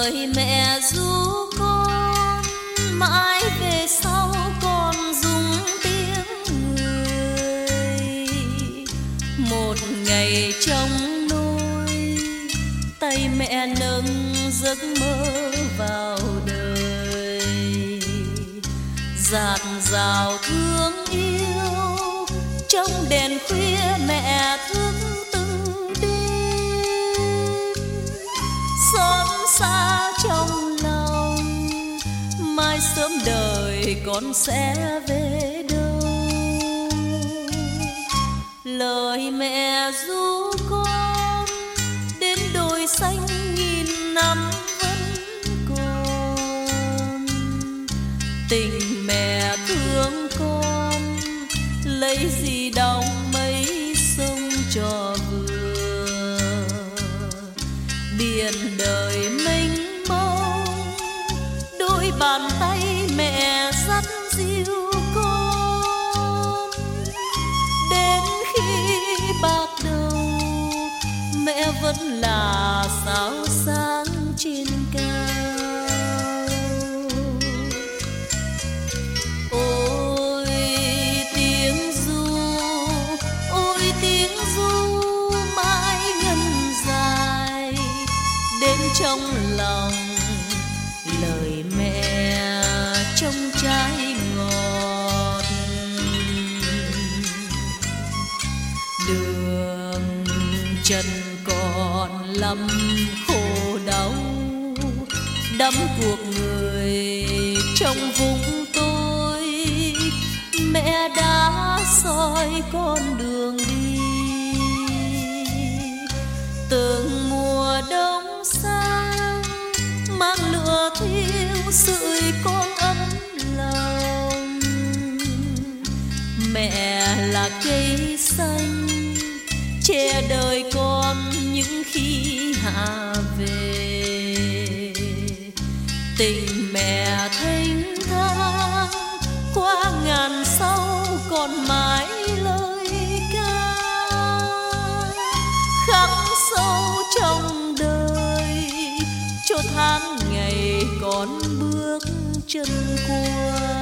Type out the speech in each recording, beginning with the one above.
lời mẹ ru con mãi về sau con dung tiếng người. Một ngày trong nôi tay mẹ nâng giấc mơ vào đời, dạt dào thương yêu trong đèn khuya mẹ thức từng đêm. Xót xa trong lòng mai sớm đời con sẽ về đâu. Lời mẹ ru con đến đồi xanh nghìn năm vẫn còn. Tình mẹ thương con lấy gì đong mấy sông cho vừa. Biển đời mênh mông đôi bàn tay mẹ dắt dìu con. Đến khi bạc đầu mẹ vẫn là sao sáng trên cao. Ôi tiếng ru mãi ngân dài đến trong lòng. Lời mẹ trong trái ngọt, đường trần còn lắm khổ đau đắm cuộc người trong vùng tôi. Mẹ đã soi con đường đi từng mùa đông sang, mang lửa thiêu sưởi con ấm lòng. Mẹ là cây xanh che đời con những khi hạ về. Tình mẹ thênh thang qua ngàn sau còn mãi lời ca. Khắc sâu trong đời cho tháng ngày con bước chân qua.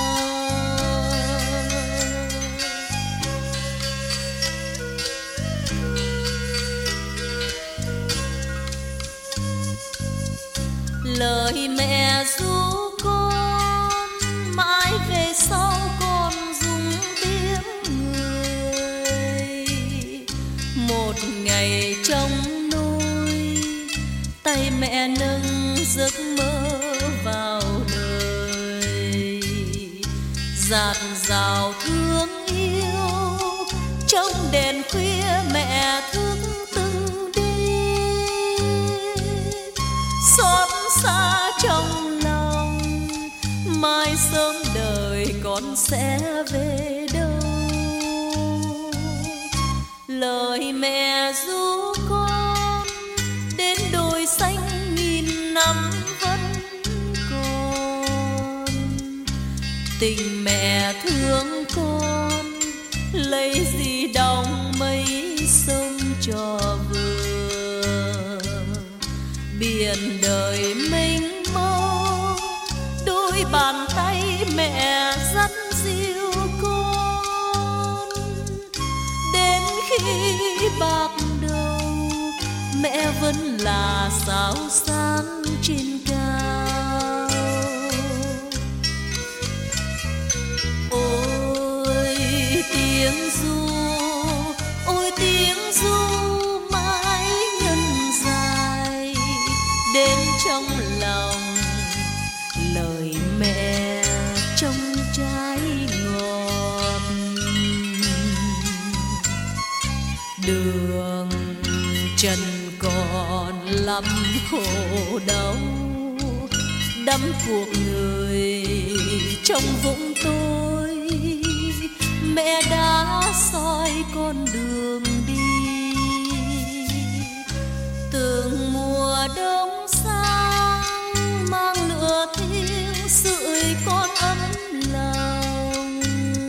Lời mẹ ru con mãi về sau con dung tiếng người. Một ngày trong nôi tay mẹ nâng giấc mơ vào đời, dạt dào thương yêu trong đèn khuya mẹ thức từng đêm. Xót xa trong lòng mai sớm đời con sẽ về đâu. Lời mẹ ru con đến đồi xanh nghìn năm vẫn còn. Tình mẹ thương con lấy gì đong mấy sông cho vừa. Biển đời mênh mông đôi bàn tay mẹ dắt dìu con. Đến khi bạc đầu mẹ vẫn là sao sáng trên cao. Ôi tiếng ru mãi ngân dài đến trong lòng. Lời mẹ trong trái ngọt, đường trần còn lắm khổ đau đắm cuộc người trong vũng tôi. Mẹ đã soi con đường đi từng mùa đông sang, mang lửa thiêu sưởi con ấm lòng.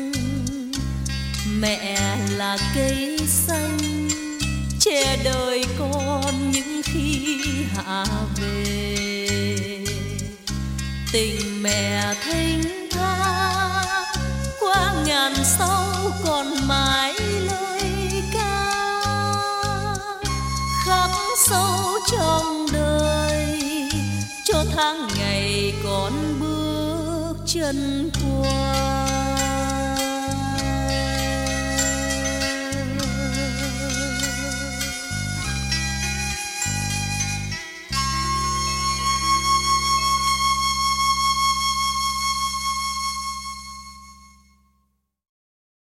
Mẹ là cây xanh che đời con những khi hạ về. tình mẹ thênh thang qua ngàn sâu còn mãi lời ca khắc sâu trong đời cho tháng ngày còn bước chân qua.